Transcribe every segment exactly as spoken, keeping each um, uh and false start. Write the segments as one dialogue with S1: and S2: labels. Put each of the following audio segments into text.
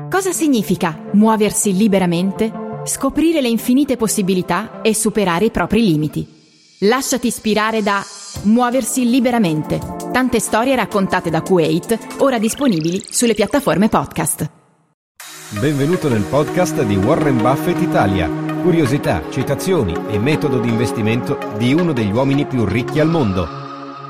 S1: Cosa significa muoversi liberamente, scoprire le infinite possibilità e superare i propri limiti? Lasciati ispirare da Muoversi liberamente. Tante storie raccontate da Kuwait, ora disponibili sulle piattaforme podcast.
S2: Benvenuto nel podcast di Warren Buffett Italia. Curiosità, citazioni e metodo di investimento di uno degli uomini più ricchi al mondo.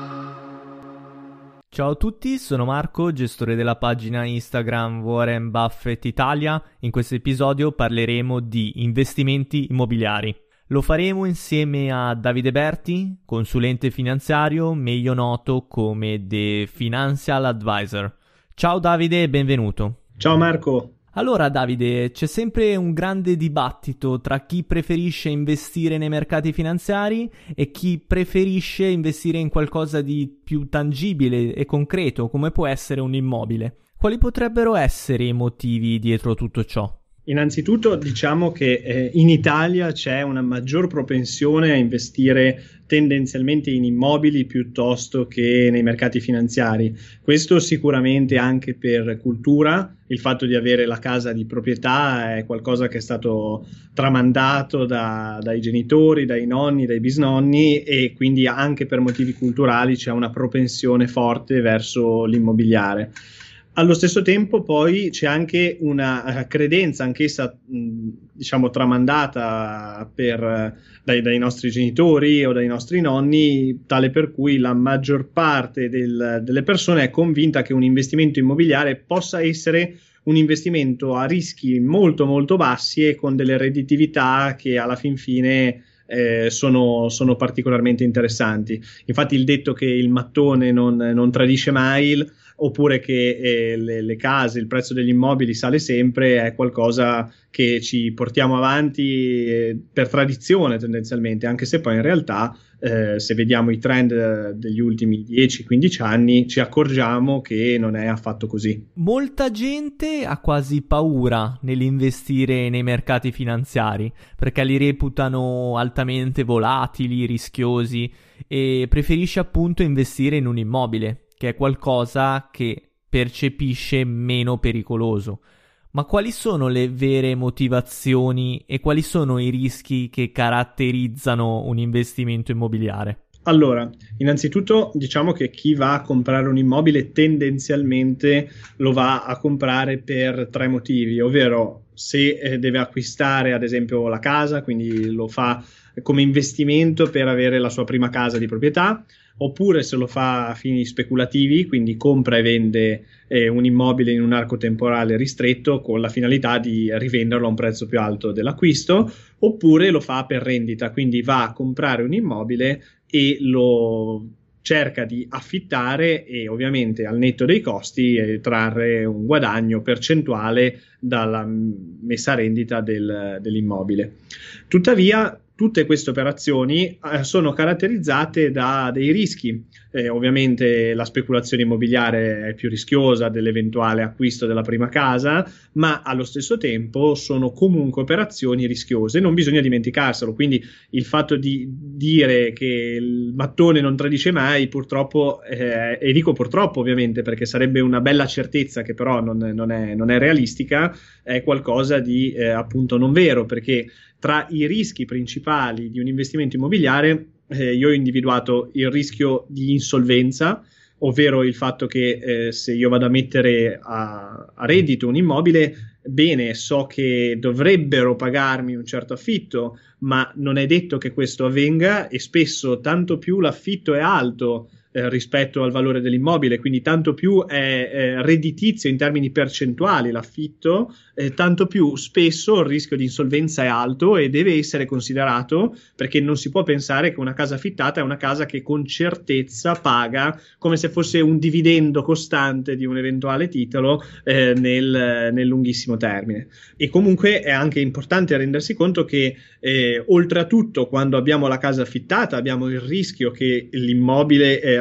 S3: Ciao a tutti, sono Marco, gestore della pagina Instagram Warren Buffett Italia. In questo episodio parleremo di investimenti immobiliari. Lo faremo insieme a Davide Berti, consulente finanziario, meglio noto come The Financial Advisor. Ciao Davide e benvenuto.
S4: Ciao Marco.
S3: Allora Davide, c'è sempre un grande dibattito tra chi preferisce investire nei mercati finanziari e chi preferisce investire in qualcosa di più tangibile e concreto, come può essere un immobile. Quali potrebbero essere i motivi dietro tutto ciò?
S4: Innanzitutto diciamo che eh, in Italia c'è una maggior propensione a investire tendenzialmente in immobili piuttosto che nei mercati finanziari. Questo sicuramente anche per cultura, il fatto di avere la casa di proprietà è qualcosa che è stato tramandato da, dai genitori, dai nonni, dai bisnonni, e quindi anche per motivi culturali c'è una propensione forte verso l'immobiliare. Allo stesso tempo poi c'è anche una credenza, anch'essa mh, diciamo tramandata per, dai, dai nostri genitori o dai nostri nonni, tale per cui la maggior parte del, delle persone è convinta che un investimento immobiliare possa essere un investimento a rischi molto molto bassi e con delle redditività che alla fin fine eh, sono, sono particolarmente interessanti. Infatti il detto che il mattone non, non tradisce mai, oppure che eh, le, le case, il prezzo degli immobili sale sempre, è qualcosa che ci portiamo avanti eh, per tradizione tendenzialmente, anche se poi in realtà eh, se vediamo i trend degli ultimi dieci quindici anni ci accorgiamo che non è affatto così.
S3: Molta gente ha quasi paura nell'investire nei mercati finanziari perché li reputano altamente volatili, rischiosi, e preferisce appunto investire in un immobile, che è qualcosa che percepisce meno pericoloso. Ma quali sono le vere motivazioni e quali sono i rischi che caratterizzano un investimento immobiliare?
S4: Allora, innanzitutto diciamo che chi va a comprare un immobile tendenzialmente lo va a comprare per tre motivi, ovvero se eh, deve acquistare ad esempio la casa, quindi lo fa come investimento per avere la sua prima casa di proprietà, oppure se lo fa a fini speculativi, quindi compra e vende eh, un immobile in un arco temporale ristretto con la finalità di rivenderlo a un prezzo più alto dell'acquisto, oppure lo fa per rendita, quindi va a comprare un immobile e lo cerca di affittare e ovviamente al netto dei costi eh, trarre un guadagno percentuale dalla messa a rendita del, dell'immobile. Tuttavia, tutte queste operazioni eh, sono caratterizzate da dei rischi. Eh, ovviamente la speculazione immobiliare è più rischiosa dell'eventuale acquisto della prima casa, ma allo stesso tempo sono comunque operazioni rischiose, non bisogna dimenticarselo. Quindi il fatto di dire che il mattone non tradisce mai, purtroppo, eh, e dico purtroppo ovviamente perché sarebbe una bella certezza che però non, non, è, non è realistica, è qualcosa di eh, appunto non vero, perché tra i rischi principali di un investimento immobiliare eh, io ho individuato il rischio di insolvenza, ovvero il fatto che eh, se io vado a mettere a, a reddito un immobile, bene, so che dovrebbero pagarmi un certo affitto, ma non è detto che questo avvenga, e spesso tanto più l'affitto è alto eh, rispetto al valore dell'immobile, quindi tanto più è eh, redditizio in termini percentuali l'affitto, eh, tanto più spesso il rischio di insolvenza è alto e deve essere considerato, perché non si può pensare che una casa affittata è una casa che con certezza paga come se fosse un dividendo costante di un eventuale titolo eh, nel, nel lunghissimo termine. E comunque è anche importante rendersi conto che eh, oltre a tutto, quando abbiamo la casa affittata abbiamo il rischio che l'immobile eh,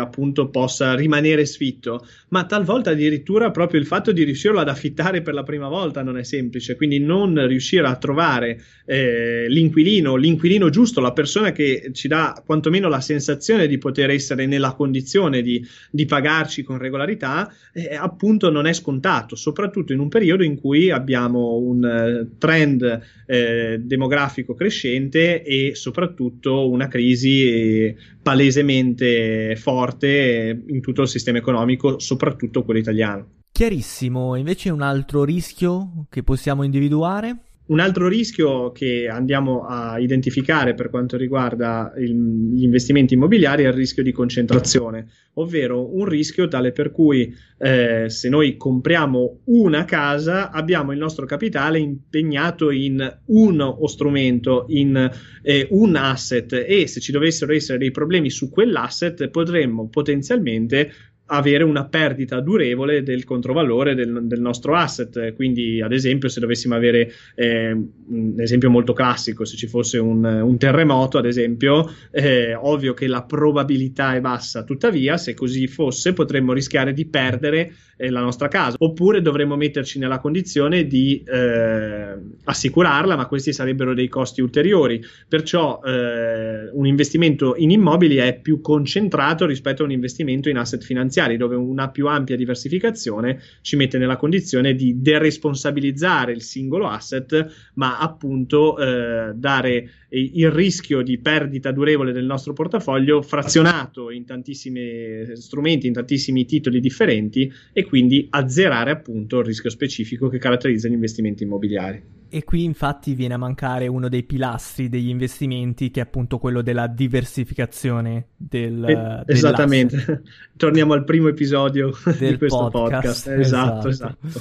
S4: appunto possa rimanere sfitto, ma talvolta addirittura proprio il fatto di riuscirlo ad affittare per la prima volta non è semplice, quindi non riuscire a trovare eh, l'inquilino, l'inquilino giusto, la persona che ci dà quantomeno la sensazione di poter essere nella condizione di, di pagarci con regolarità, eh, appunto non è scontato, soprattutto in un periodo in cui abbiamo un uh, trend eh, demografico crescente e soprattutto una crisi eh, palesemente forte in tutto il sistema economico, soprattutto quello italiano.
S3: Chiarissimo. Invece un altro rischio che possiamo individuare?
S4: Un altro rischio che andiamo a identificare per quanto riguarda il, gli investimenti immobiliari è il rischio di concentrazione, ovvero un rischio tale per cui eh, se noi compriamo una casa abbiamo il nostro capitale impegnato in uno strumento, in eh, un asset, e se ci dovessero essere dei problemi su quell'asset potremmo potenzialmente avere una perdita durevole del controvalore del, del nostro asset. Quindi ad esempio se dovessimo avere eh, un esempio molto classico, se ci fosse un, un terremoto ad esempio, eh, ovvio che la probabilità è bassa, tuttavia se così fosse potremmo rischiare di perdere eh, la nostra casa, oppure dovremmo metterci nella condizione di eh, assicurarla, ma questi sarebbero dei costi ulteriori, perciò eh, un investimento in immobili è più concentrato rispetto a un investimento in asset finanziari, dove una più ampia diversificazione ci mette nella condizione di deresponsabilizzare il singolo asset, ma appunto eh, dare il rischio di perdita durevole del nostro portafoglio frazionato in tantissimi strumenti, in tantissimi titoli differenti, e quindi azzerare appunto il rischio specifico che caratterizza gli investimenti immobiliari.
S3: E qui infatti viene a mancare uno dei pilastri degli investimenti, che è appunto quello della diversificazione del
S4: eh, esattamente. Torniamo al primo episodio
S3: del
S4: di questo
S3: podcast,
S4: podcast. Esatto, esatto, esatto.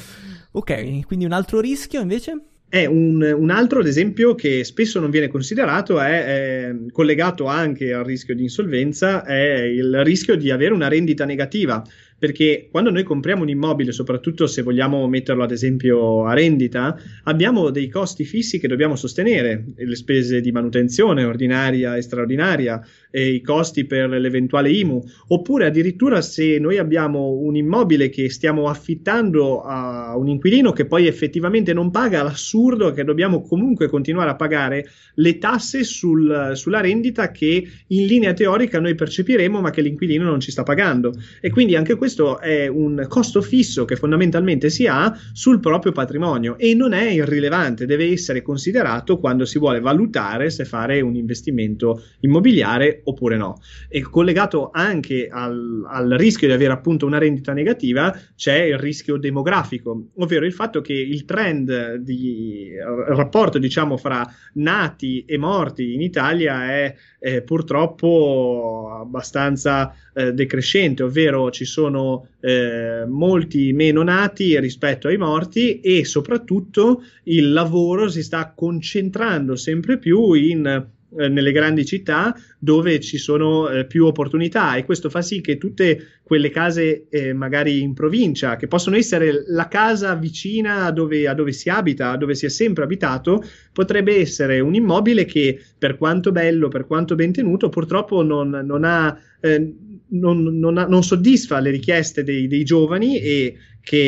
S3: Ok, quindi un altro rischio invece?
S4: È un, un altro, ad esempio, che spesso non viene considerato, è, è collegato anche al rischio di insolvenza, è il rischio di avere una rendita negativa, perché quando noi compriamo un immobile, soprattutto se vogliamo metterlo ad esempio a rendita, abbiamo dei costi fissi che dobbiamo sostenere, le spese di manutenzione ordinaria e straordinaria, e i costi per l'eventuale I M U, oppure addirittura se noi abbiamo un immobile che stiamo affittando a un inquilino che poi effettivamente non paga, l'assurdo è che dobbiamo comunque continuare a pagare le tasse sul, sulla rendita che in linea teorica noi percepiremo ma che l'inquilino non ci sta pagando, e quindi anche questo è un costo fisso che fondamentalmente si ha sul proprio patrimonio e non è irrilevante, deve essere considerato quando si vuole valutare se fare un investimento immobiliare oppure no. E collegato anche al, al rischio di avere appunto una rendita negativa c'è il rischio demografico, ovvero il fatto che il trend di il rapporto diciamo fra nati e morti in Italia è eh, purtroppo abbastanza eh, decrescente, ovvero ci sono eh, molti meno nati rispetto ai morti, e soprattutto il lavoro si sta concentrando sempre più in nelle grandi città dove ci sono eh, più opportunità, e questo fa sì che tutte quelle case eh, magari in provincia, che possono essere la casa vicina a dove, a dove si abita, a dove si è sempre abitato, potrebbe essere un immobile che per quanto bello, per quanto ben tenuto, purtroppo non, non ha eh, non, non, ha, non soddisfa le richieste dei, dei giovani, e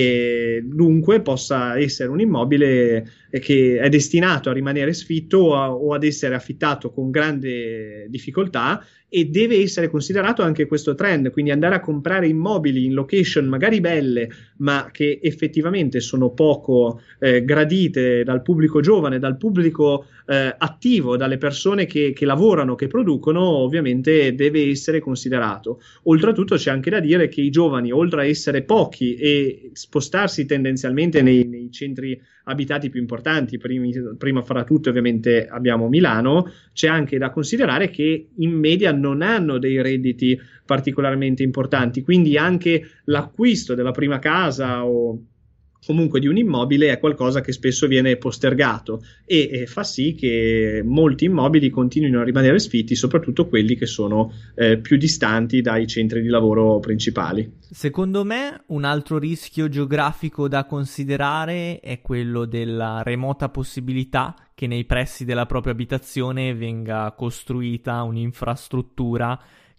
S4: che dunque possa essere un immobile che è destinato a rimanere sfitto o, a, o ad essere affittato con grande difficoltà, e deve essere considerato anche questo trend, quindi andare a comprare immobili in location magari belle ma che effettivamente sono poco eh, gradite dal pubblico giovane, dal pubblico eh, attivo, dalle persone che, che lavorano, che producono, ovviamente deve essere considerato. Oltretutto c'è anche da dire che i giovani, oltre a essere pochi e spostarsi tendenzialmente nei, nei centri abitati più importanti, primi, prima fra tutte ovviamente abbiamo Milano, c'è anche da considerare che in media non hanno dei redditi particolarmente importanti, quindi anche l'acquisto della prima casa o comunque di un immobile è qualcosa che spesso viene postergato, e, e fa sì che molti immobili continuino a rimanere sfitti, soprattutto quelli che sono eh, più distanti dai centri di lavoro principali.
S3: Secondo me un altro rischio geografico da considerare è quello della remota possibilità che nei pressi della propria abitazione venga costruita un'infrastruttura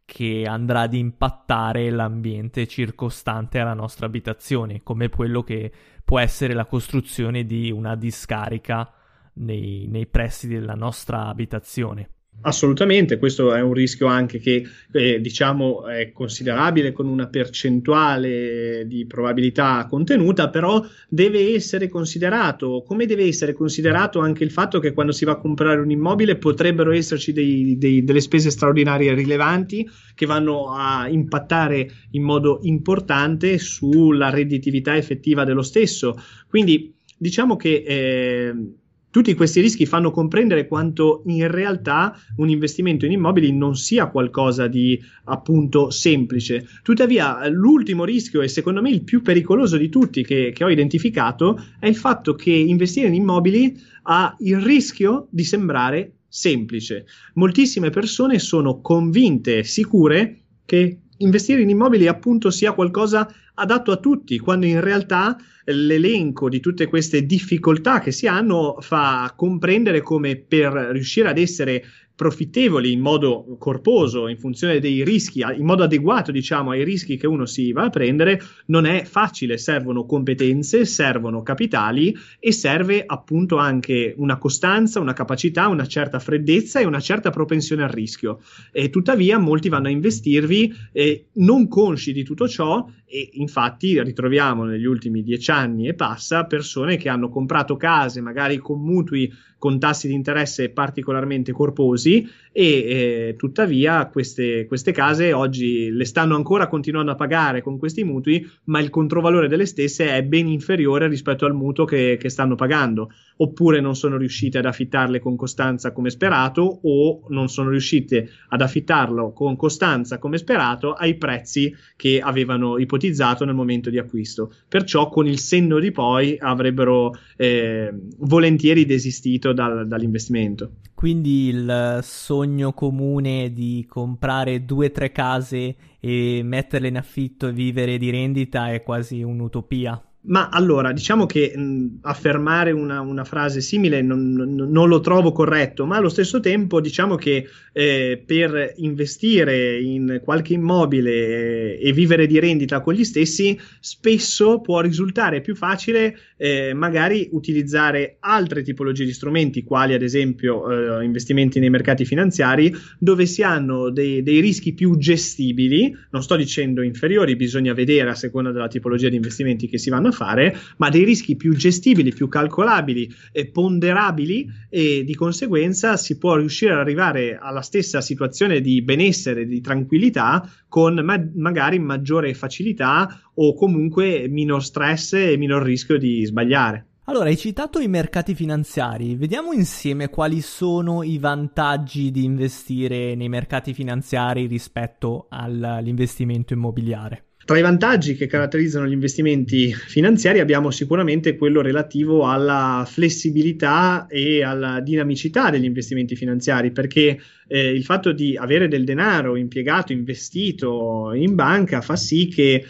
S3: che andrà ad impattare l'ambiente circostante alla nostra abitazione, come quello che può essere la costruzione di una discarica nei, nei pressi della nostra abitazione.
S4: Assolutamente, questo è un rischio anche che eh, diciamo è considerabile con una percentuale di probabilità contenuta, però deve essere considerato, come deve essere considerato anche il fatto che quando si va a comprare un immobile potrebbero esserci dei, dei, delle spese straordinarie rilevanti che vanno a impattare in modo importante sulla redditività effettiva dello stesso. Quindi diciamo che eh, tutti questi rischi fanno comprendere quanto in realtà un investimento in immobili non sia qualcosa di appunto semplice. Tuttavia, l'ultimo rischio, e secondo me il più pericoloso di tutti che, che ho identificato, è il fatto che investire in immobili ha il rischio di sembrare semplice. Moltissime persone sono convinte, sicure, che investire in immobili appunto sia qualcosa adatto a tutti, quando in realtà l'elenco di tutte queste difficoltà che si hanno fa comprendere come per riuscire ad essere profittevoli in modo corposo, in funzione dei rischi, in modo adeguato diciamo ai rischi che uno si va a prendere, non è facile. Servono competenze, servono capitali e serve appunto anche una costanza, una capacità, una certa freddezza e una certa propensione al rischio. E tuttavia molti vanno a investirvi eh, non consci di tutto ciò, e infatti ritroviamo negli ultimi dieci anni e passa persone che hanno comprato case magari con mutui con tassi di interesse particolarmente corposi e eh, tuttavia queste, queste case oggi le stanno ancora continuando a pagare con questi mutui, ma il controvalore delle stesse è ben inferiore rispetto al mutuo che, che stanno pagando, oppure non sono riuscite ad affittarle con costanza come sperato, o non sono riuscite ad affittarlo con costanza come sperato ai prezzi che avevano ipotizzato nel momento di acquisto. Perciò con il senno di poi avrebbero eh, volentieri desistito Dal, dall'investimento.
S3: Quindi il sogno comune di comprare due o tre case e metterle in affitto e vivere di rendita è quasi un'utopia.
S4: Ma allora, diciamo che mh, affermare una, una frase simile non, non, non lo trovo corretto, ma allo stesso tempo diciamo che eh, per investire in qualche immobile eh, e vivere di rendita con gli stessi, spesso può risultare più facile eh, magari utilizzare altre tipologie di strumenti, quali ad esempio eh, investimenti nei mercati finanziari, dove si hanno dei, dei rischi più gestibili. Non sto dicendo inferiori, bisogna vedere a seconda della tipologia di investimenti che si vanno a fare, ma dei rischi più gestibili, più calcolabili e ponderabili, e di conseguenza si può riuscire ad arrivare alla stessa situazione di benessere, di tranquillità, con ma- magari maggiore facilità o comunque minor stress e minor rischio di sbagliare.
S3: Allora, hai citato i mercati finanziari, vediamo insieme quali sono i vantaggi di investire nei mercati finanziari rispetto all'investimento immobiliare.
S4: Tra i vantaggi che caratterizzano gli investimenti finanziari abbiamo sicuramente quello relativo alla flessibilità e alla dinamicità degli investimenti finanziari, perché eh, il fatto di avere del denaro impiegato, investito in banca fa sì che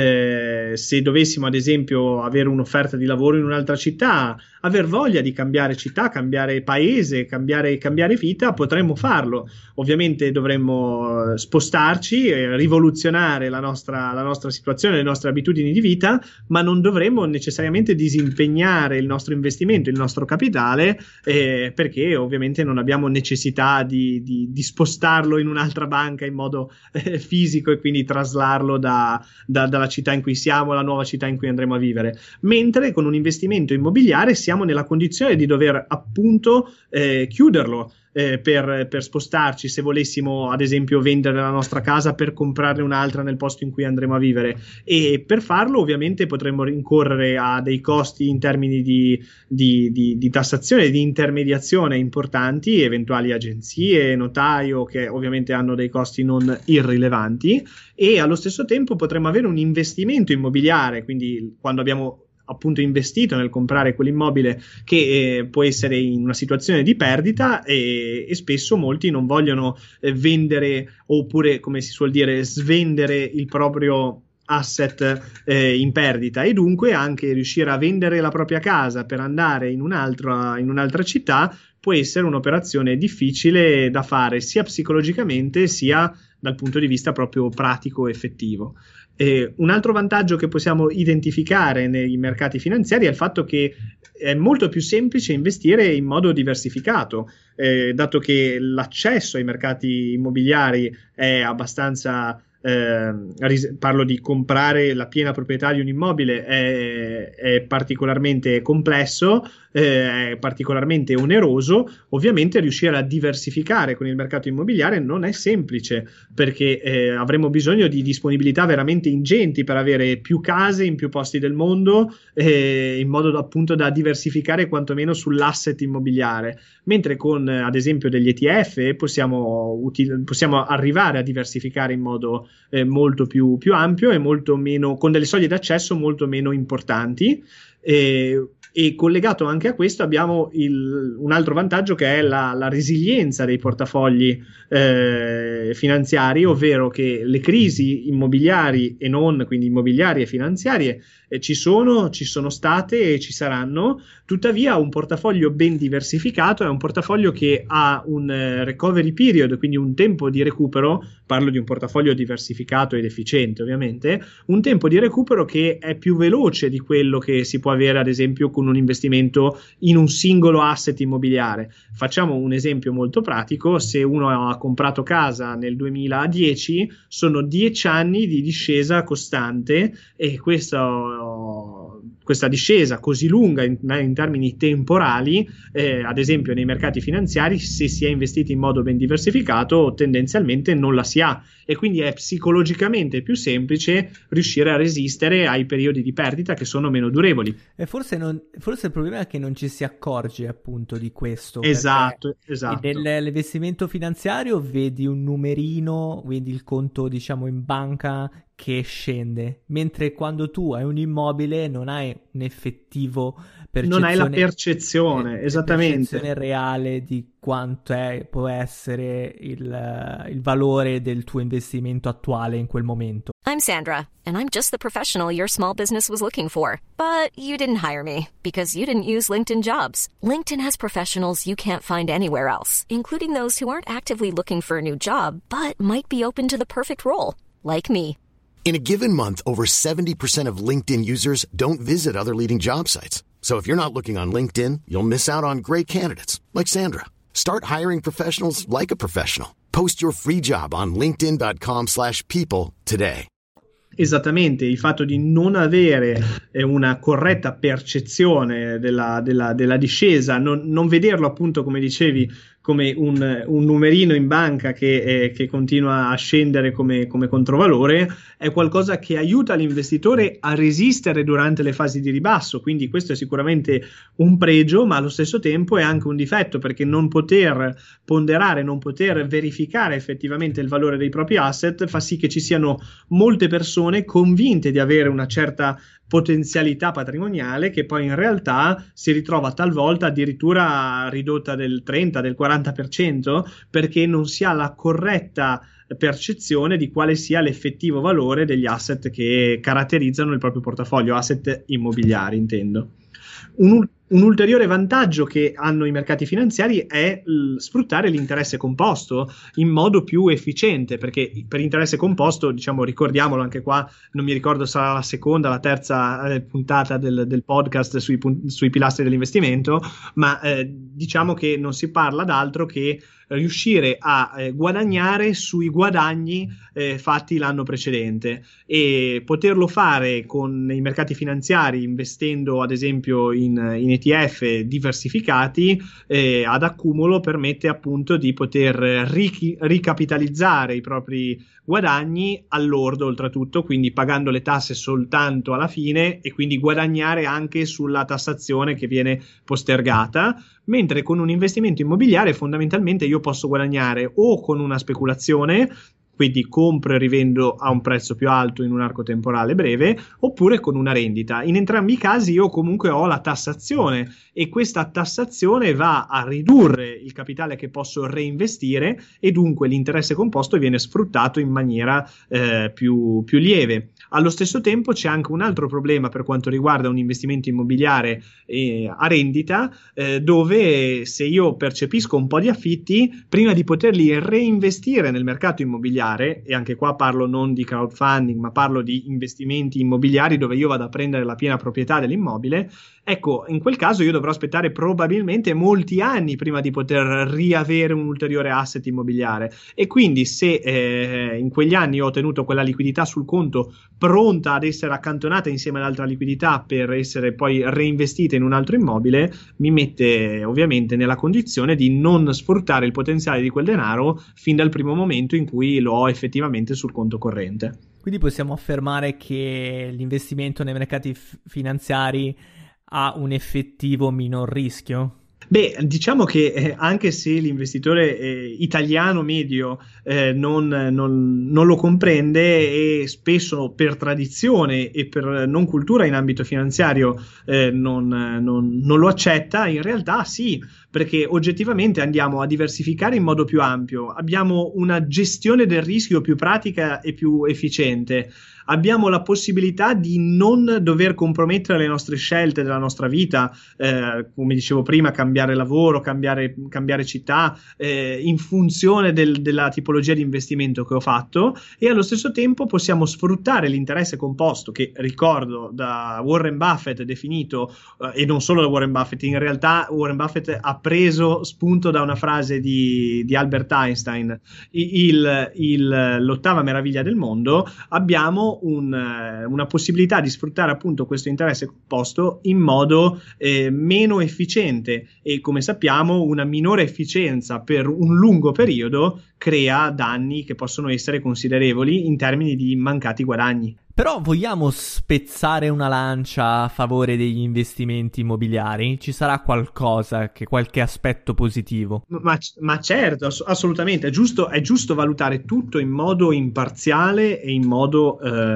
S4: Eh, se dovessimo ad esempio avere un'offerta di lavoro in un'altra città, aver voglia di cambiare città, cambiare paese, cambiare, cambiare vita, potremmo farlo. Ovviamente dovremmo spostarci e rivoluzionare la nostra, la nostra situazione, le nostre abitudini di vita, ma non dovremmo necessariamente disimpegnare il nostro investimento, il nostro capitale, eh, perché ovviamente non abbiamo necessità di, di, di spostarlo in un'altra banca in modo eh, fisico e quindi traslarlo da, da, dalla città in cui siamo alla nuova città in cui andremo a vivere. Mentre con un investimento immobiliare siamo nella condizione di dover appunto eh, chiuderlo eh, per, per spostarci, se volessimo ad esempio vendere la nostra casa per comprarne un'altra nel posto in cui andremo a vivere, e per farlo ovviamente potremmo rincorrere a dei costi in termini di, di, di, di tassazione, di intermediazione importanti, eventuali agenzie, notaio, che ovviamente hanno dei costi non irrilevanti, e allo stesso tempo potremmo avere un investimento immobiliare, quindi quando abbiamo appunto investito nel comprare quell'immobile che eh, può essere in una situazione di perdita, e, e spesso molti non vogliono eh, vendere, oppure come si suol dire svendere il proprio asset eh, in perdita, e dunque anche riuscire a vendere la propria casa per andare in un'altra, in un'altra città può essere un'operazione difficile da fare sia psicologicamente sia dal punto di vista proprio pratico e effettivo. Eh, un altro vantaggio che possiamo identificare nei mercati finanziari è il fatto che è molto più semplice investire in modo diversificato, eh, dato che l'accesso ai mercati immobiliari è abbastanza Eh, parlo di comprare la piena proprietà di un immobile, è, è particolarmente complesso, eh, è particolarmente oneroso. Ovviamente riuscire a diversificare con il mercato immobiliare non è semplice, perché eh, avremo bisogno di disponibilità veramente ingenti per avere più case in più posti del mondo, eh, in modo da, appunto da diversificare quantomeno sull'asset immobiliare, mentre con ad esempio degli E T F possiamo, util- possiamo arrivare a diversificare in modo Eh, molto più, più ampio e molto meno, con delle soglie d'accesso molto meno importanti. Eh, e collegato anche a questo abbiamo il, un altro vantaggio, che è la, la resilienza dei portafogli eh, finanziari, ovvero che le crisi immobiliari e non, quindi immobiliari e finanziarie, eh, ci sono, ci sono state e ci saranno. Tuttavia un portafoglio ben diversificato è un portafoglio che ha un eh, recovery period, quindi un tempo di recupero, parlo di un portafoglio diversificato ed efficiente ovviamente, un tempo di recupero che è più veloce di quello che si può avere ad esempio con un investimento in un singolo asset immobiliare. Facciamo un esempio molto pratico: se uno ha comprato casa nel duemiladieci, sono dieci anni di discesa costante, e questo, questa discesa così lunga in, in termini temporali, eh, ad esempio nei mercati finanziari, se si è investiti in modo ben diversificato, tendenzialmente non la si ha, e quindi è psicologicamente più semplice riuscire a resistere ai periodi di perdita che sono meno durevoli.
S3: E forse, non, forse il problema è che non ci si accorge appunto di questo.
S4: Esatto, esatto.
S3: Nell'investimento finanziario vedi un numerino, vedi il conto diciamo in banca che scende, mentre quando tu hai un immobile non hai un effettivo percezione,
S4: non hai la percezione,
S3: eh,
S4: esattamente,
S3: percezione reale di quanto è, può essere il, il valore del tuo investimento attuale in quel momento.
S5: I'm Sandra, and I'm just the professional your small business was looking for. But you didn't hire me because you didn't use LinkedIn Jobs. LinkedIn has professionals you can't find anywhere else, including those who aren't actively looking for a new job, but might be open to the perfect role, like me.
S6: In a given month, over seventy percent of LinkedIn users don't visit other leading job sites. So if you're not looking on LinkedIn, you'll miss out on great candidates like Sandra. Start hiring professionals like a professional. Post your free job on linkedin dot com slash people today.
S4: Esattamente, il fatto di non avere eh, una corretta percezione della, della, della discesa, non, non vederlo appunto, come dicevi, come un, un numerino in banca che, eh, che continua a scendere come, come controvalore, è qualcosa che aiuta l'investitore a resistere durante le fasi di ribasso. Quindi questo è sicuramente un pregio, ma allo stesso tempo è anche un difetto, perché non poter ponderare, non poter verificare effettivamente il valore dei propri asset fa sì che ci siano molte persone convinte di avere una certa potenzialità patrimoniale, che poi in realtà si ritrova talvolta addirittura ridotta del trenta, del quaranta per cento, perché non si ha la corretta percezione di quale sia l'effettivo valore degli asset che caratterizzano il proprio portafoglio, asset immobiliari intendo. Un, un ulteriore vantaggio che hanno i mercati finanziari è l- sfruttare l'interesse composto in modo più efficiente, perché per interesse composto, diciamo, ricordiamolo anche qua, non mi ricordo se sarà la seconda, la terza eh, puntata del, del podcast sui, pun- sui pilastri dell'investimento, ma eh, diciamo che non si parla d'altro che riuscire a eh, guadagnare sui guadagni eh, fatti l'anno precedente, e poterlo fare con i mercati finanziari investendo ad esempio in, in E T F diversificati eh, ad accumulo permette appunto di poter ric- ricapitalizzare i propri guadagni all'ordo, oltretutto, quindi pagando le tasse soltanto alla fine, e quindi guadagnare anche sulla tassazione che viene postergata, mentre con un investimento immobiliare fondamentalmente io posso guadagnare o con una speculazione, quindi compro e rivendo a un prezzo più alto in un arco temporale breve, oppure con una rendita. In entrambi i casi io comunque ho la tassazione, e questa tassazione va a ridurre il capitale che posso reinvestire, e dunque l'interesse composto viene sfruttato in maniera eh, più, più lieve. Allo stesso tempo c'è anche un altro problema per quanto riguarda un investimento immobiliare eh, a rendita, eh, dove se io percepisco un po' di affitti, prima di poterli reinvestire nel mercato immobiliare fare, e anche qua parlo non di crowdfunding, ma parlo di investimenti immobiliari dove io vado a prendere la piena proprietà dell'immobile, ecco, in quel caso io dovrò aspettare probabilmente molti anni prima di poter riavere un ulteriore asset immobiliare, e quindi se eh, in quegli anni ho ottenuto quella liquidità sul conto pronta ad essere accantonata insieme ad altra liquidità per essere poi reinvestita in un altro immobile, mi mette ovviamente nella condizione di non sfruttare il potenziale di quel denaro fin dal primo momento in cui lo ho effettivamente sul conto corrente.
S3: Quindi possiamo affermare che l'investimento nei mercati f- finanziari ha un effettivo minor rischio?
S4: Beh, diciamo che eh, anche se l'investitore eh, italiano medio eh, non, non, non lo comprende, e spesso per tradizione e per non cultura in ambito finanziario eh, non, non, non lo accetta, in realtà sì, perché oggettivamente andiamo a diversificare in modo più ampio, abbiamo una gestione del rischio più pratica e più efficiente. Abbiamo la possibilità di non dover compromettere le nostre scelte della nostra vita, eh, come dicevo prima, cambiare lavoro, cambiare, cambiare città, eh, in funzione del, della tipologia di investimento che ho fatto, e allo stesso tempo possiamo sfruttare l'interesse composto che, ricordo, da Warren Buffett definito, eh, e non solo da Warren Buffett, in realtà Warren Buffett ha preso spunto da una frase di, di Albert Einstein, il, il, l'ottava meraviglia del mondo. Abbiamo Un, una possibilità di sfruttare appunto questo interesse composto in modo eh, meno efficiente, e come sappiamo una minore efficienza per un lungo periodo crea danni che possono essere considerevoli in termini di mancati guadagni.
S3: Però vogliamo spezzare una lancia a favore degli investimenti immobiliari? Ci sarà qualcosa, che qualche aspetto positivo?
S4: Ma, ma certo, ass- assolutamente, è giusto, è giusto valutare tutto in modo imparziale e in modo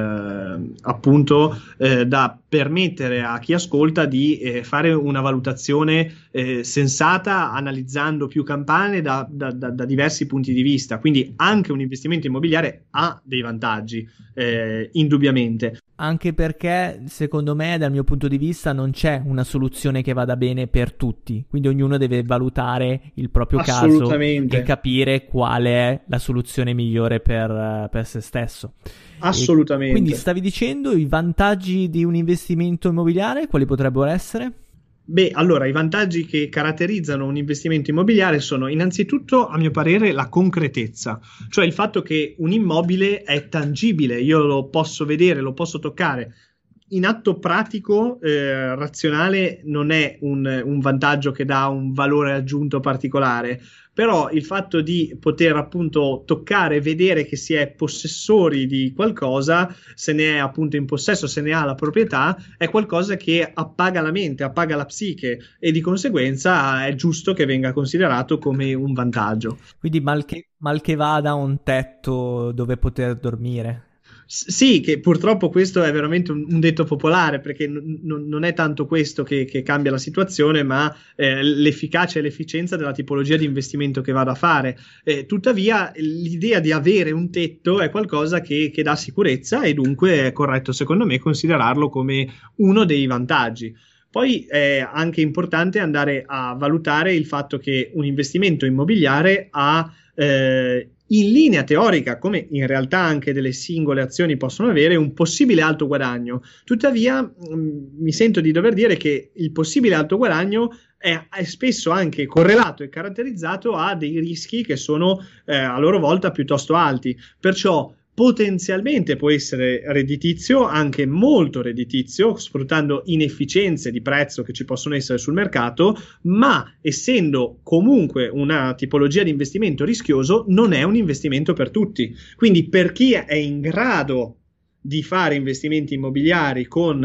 S4: eh, appunto eh, da permettere a chi ascolta di eh, fare una valutazione eh, sensata, analizzando più campane da, da, da, da diversi punti di vista. Quindi anche un investimento immobiliare ha dei vantaggi, eh, indubbiamente.
S3: Anche perché, secondo me, dal mio punto di vista, non c'è una soluzione che vada bene per tutti. Quindi ognuno deve valutare il proprio caso e capire qual è la soluzione migliore per, per se stesso.
S4: Assolutamente.
S3: E quindi stavi dicendo i vantaggi di un investimento immobiliare, quali potrebbero essere?
S4: Beh, allora, i vantaggi che caratterizzano un investimento immobiliare sono innanzitutto, a mio parere, la concretezza, cioè il fatto che un immobile è tangibile, io lo posso vedere, lo posso toccare. In atto pratico, eh, razionale, non è un, un vantaggio che dà un valore aggiunto particolare, però il fatto di poter appunto toccare, vedere che si è possessori di qualcosa, se ne è appunto in possesso, se ne ha la proprietà, è qualcosa che appaga la mente, appaga la psiche, e di conseguenza è giusto che venga considerato come un vantaggio.
S3: Quindi mal che, mal che vada un tetto dove poter dormire.
S4: Sì, che purtroppo questo è veramente un, un detto popolare, perché n- n- non è tanto questo che, che cambia la situazione, ma eh, l'efficacia e l'efficienza della tipologia di investimento che vado a fare. Eh, tuttavia, l'idea di avere un tetto è qualcosa che, che dà sicurezza, e dunque è corretto, secondo me, considerarlo come uno dei vantaggi. Poi è anche importante andare a valutare il fatto che un investimento immobiliare ha eh, in linea teorica, come in realtà anche delle singole azioni possono avere, un possibile alto guadagno. Tuttavia mh, mi sento di dover dire che il possibile alto guadagno è, è spesso anche correlato e caratterizzato a dei rischi che sono eh, a loro volta piuttosto alti. Perciò potenzialmente può essere redditizio, anche molto redditizio, sfruttando inefficienze di prezzo che ci possono essere sul mercato, ma essendo comunque una tipologia di investimento rischioso, non è un investimento per tutti. Quindi per chi è in grado di fare investimenti immobiliari con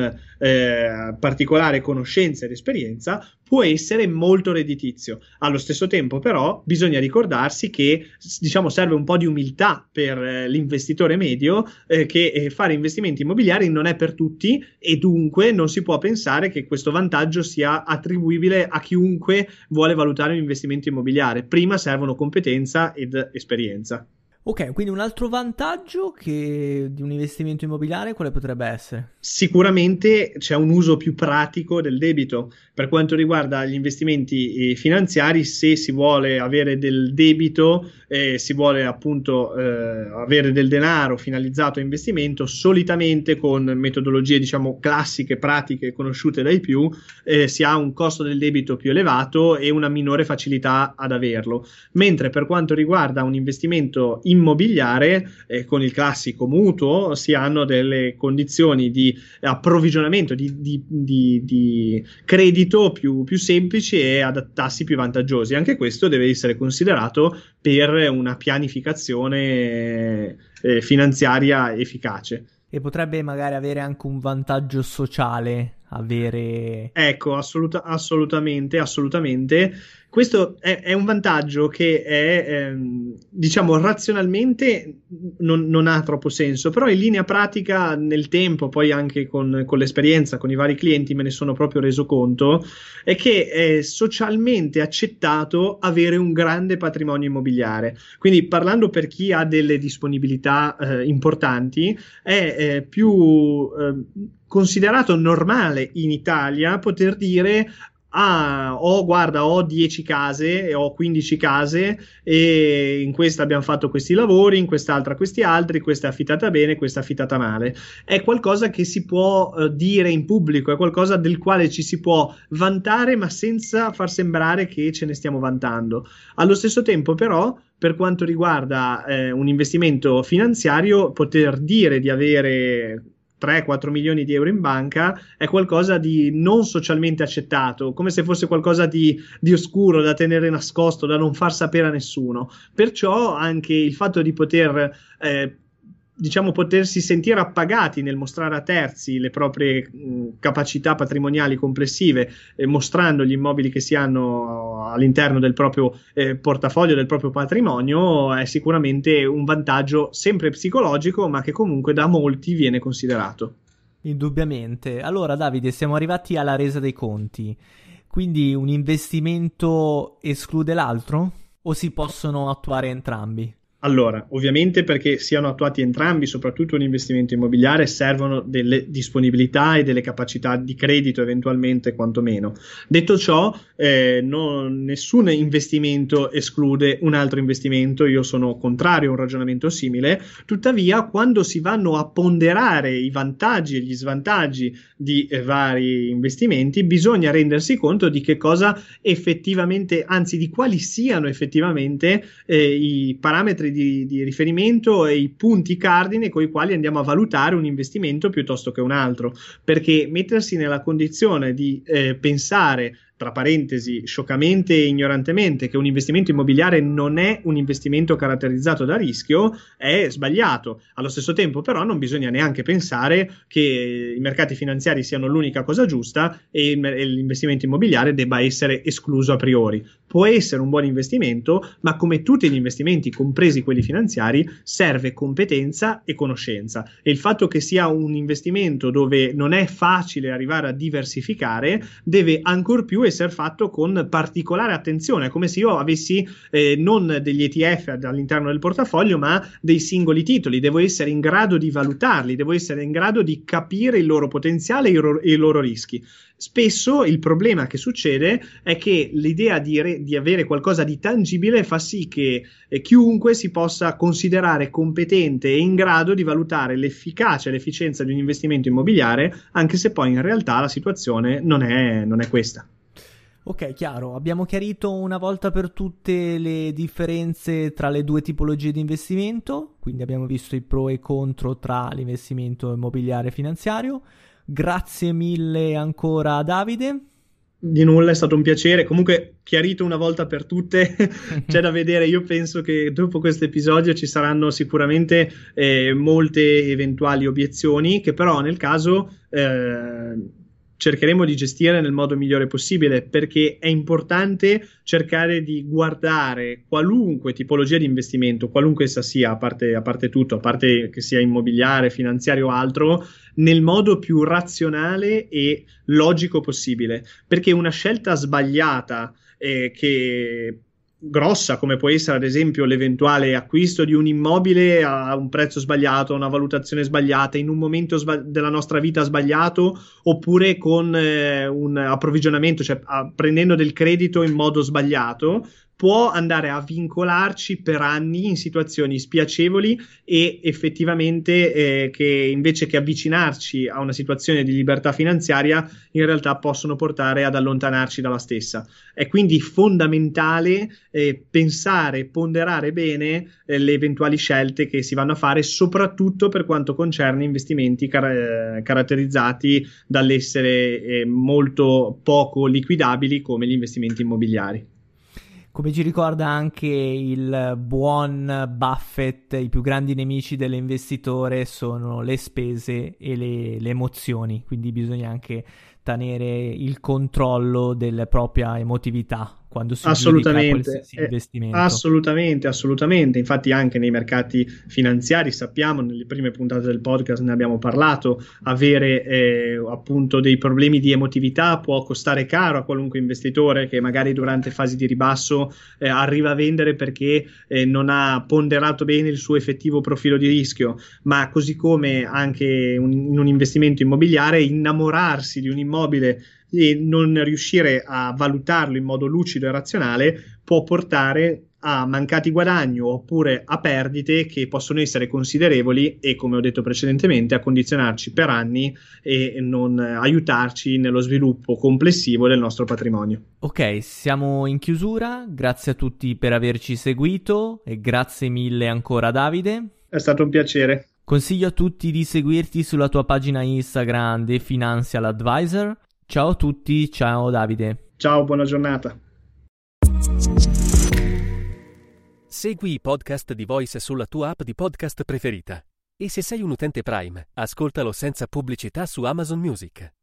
S4: eh, particolare conoscenza ed esperienza, può essere molto redditizio. Allo stesso tempo, però, bisogna ricordarsi che, diciamo, serve un po' di umiltà per eh, l'investitore medio, eh, che eh, fare investimenti immobiliari non è per tutti, e dunque non si può pensare che questo vantaggio sia attribuibile a chiunque vuole valutare un investimento immobiliare. Prima servono competenza ed esperienza.
S3: Ok, quindi un altro vantaggio che di un investimento immobiliare quale potrebbe essere?
S4: Sicuramente c'è un uso più pratico del debito. Per quanto riguarda gli investimenti finanziari, se si vuole avere del debito, eh, si vuole appunto eh, avere del denaro finalizzato a investimento, solitamente con metodologie diciamo classiche, pratiche, conosciute dai più, eh, si ha un costo del debito più elevato e una minore facilità ad averlo. Mentre per quanto riguarda un investimento immobiliare, eh, con il classico mutuo si hanno delle condizioni di approvvigionamento, di, di, di, di credito più, più semplici e ad tassi più vantaggiosi. Anche questo deve essere considerato per una pianificazione eh, finanziaria efficace.
S3: E potrebbe magari avere anche un vantaggio sociale, avere...
S4: Ecco, assoluta, assolutamente, assolutamente. Questo è, è un vantaggio che è, ehm, diciamo, razionalmente non, non ha troppo senso, però in linea pratica nel tempo, poi anche con, con l'esperienza, con i vari clienti me ne sono proprio reso conto, è che è socialmente accettato avere un grande patrimonio immobiliare. Quindi parlando per chi ha delle disponibilità eh, importanti, è eh, più eh, considerato normale in Italia poter dire: ah, ho, guarda, ho dieci case, ho quindici case e in questa abbiamo fatto questi lavori, in quest'altra questi altri, questa è affittata bene, questa è affittata male. È qualcosa che si può uh, dire in pubblico, è qualcosa del quale ci si può vantare, ma senza far sembrare che ce ne stiamo vantando. Allo stesso tempo, però, per quanto riguarda eh, un investimento finanziario, poter dire di avere tre quattro milioni di euro in banca è qualcosa di non socialmente accettato, come se fosse qualcosa di, di oscuro, da tenere nascosto, da non far sapere a nessuno. Perciò anche il fatto di poter eh, diciamo potersi sentire appagati nel mostrare a terzi le proprie mh, capacità patrimoniali complessive, eh, mostrando gli immobili che si hanno all'interno del proprio eh, portafoglio, del proprio patrimonio, è sicuramente un vantaggio sempre psicologico, ma che comunque da molti viene considerato.
S3: Indubbiamente. Allora Davide, siamo arrivati alla resa dei conti, quindi un investimento esclude l'altro o si possono attuare entrambi?
S4: Allora, ovviamente perché siano attuati entrambi, soprattutto un investimento immobiliare, servono delle disponibilità e delle capacità di credito eventualmente quantomeno. Detto ciò, eh, non, nessun investimento esclude un altro investimento, io sono contrario a un ragionamento simile, tuttavia quando si vanno a ponderare i vantaggi e gli svantaggi di eh, vari investimenti, bisogna rendersi conto di che cosa effettivamente, anzi di quali siano effettivamente eh, i parametri Di, di riferimento e i punti cardine con i quali andiamo a valutare un investimento piuttosto che un altro, perché mettersi nella condizione di eh, pensare, tra parentesi, scioccamente e ignorantemente, che un investimento immobiliare non è un investimento caratterizzato da rischio è sbagliato. Allo stesso tempo però non bisogna neanche pensare che i mercati finanziari siano l'unica cosa giusta e l'investimento immobiliare debba essere escluso a priori. Può essere un buon investimento, ma come tutti gli investimenti, compresi quelli finanziari, serve competenza e conoscenza, e il fatto che sia un investimento dove non è facile arrivare a diversificare deve ancor più essere fatto con particolare attenzione. È come se io avessi eh, non degli E T F all'interno del portafoglio, ma dei singoli titoli. Devo essere in grado di valutarli, devo essere in grado di capire il loro potenziale e i loro, e i loro rischi. Spesso il problema che succede è che l'idea di, re, di avere qualcosa di tangibile fa sì che eh, chiunque si possa considerare competente e in grado di valutare l'efficacia e l'efficienza di un investimento immobiliare, anche se poi in realtà la situazione non è, non è questa.
S3: Ok, chiaro. Abbiamo chiarito una volta per tutte le differenze tra le due tipologie di investimento, quindi abbiamo visto i pro e i contro tra l'investimento immobiliare e finanziario. Grazie mille ancora Davide.
S4: Di nulla, è stato un piacere. Comunque chiarito una volta per tutte, c'è da vedere. Io penso che dopo questo episodio ci saranno sicuramente eh, molte eventuali obiezioni, che però nel caso eh, cercheremo di gestire nel modo migliore possibile, perché è importante cercare di guardare qualunque tipologia di investimento, qualunque essa sia, a parte, a parte tutto, a parte che sia immobiliare, finanziario o altro, nel modo più razionale e logico possibile, perché una scelta sbagliata eh, che grossa, come può essere ad esempio l'eventuale acquisto di un immobile a un prezzo sbagliato, a una valutazione sbagliata, in un momento sba- della nostra vita sbagliato, oppure con eh, un approvvigionamento, cioè a, prendendo del credito in modo sbagliato, può andare a vincolarci per anni in situazioni spiacevoli e effettivamente eh, che invece che avvicinarci a una situazione di libertà finanziaria in realtà possono portare ad allontanarci dalla stessa. È quindi fondamentale eh, pensare, ponderare bene eh, le eventuali scelte che si vanno a fare, soprattutto per quanto concerne investimenti car- eh, caratterizzati dall'essere eh, molto poco liquidabili come gli investimenti immobiliari.
S3: Come ci ricorda anche il buon Buffett, i più grandi nemici dell'investitore sono le spese e le, le emozioni, quindi bisogna anche tenere il controllo della propria emotività quando si giudica qualsiasi
S4: eh,
S3: investimento.
S4: Assolutamente, assolutamente. Infatti anche nei mercati finanziari sappiamo, nelle prime puntate del podcast ne abbiamo parlato, avere eh, appunto dei problemi di emotività può costare caro a qualunque investitore che magari durante fasi di ribasso eh, arriva a vendere perché eh, non ha ponderato bene il suo effettivo profilo di rischio, ma così come anche un, in un investimento immobiliare, innamorarsi di un immobile e non riuscire a valutarlo in modo lucido e razionale può portare a mancati guadagni oppure a perdite che possono essere considerevoli e, come ho detto precedentemente, a condizionarci per anni e non aiutarci nello sviluppo complessivo del nostro patrimonio.
S3: Ok, siamo in chiusura, grazie a tutti per averci seguito e grazie mille ancora Davide.
S4: È stato un piacere.
S3: Consiglio a tutti di seguirti sulla tua pagina Instagram The Financial Advisor. Ciao a tutti, ciao Davide.
S4: Ciao, buona giornata.
S7: Segui i podcast di Voice sulla tua app di podcast preferita. E se sei un utente Prime, ascoltalo senza pubblicità su Amazon Music.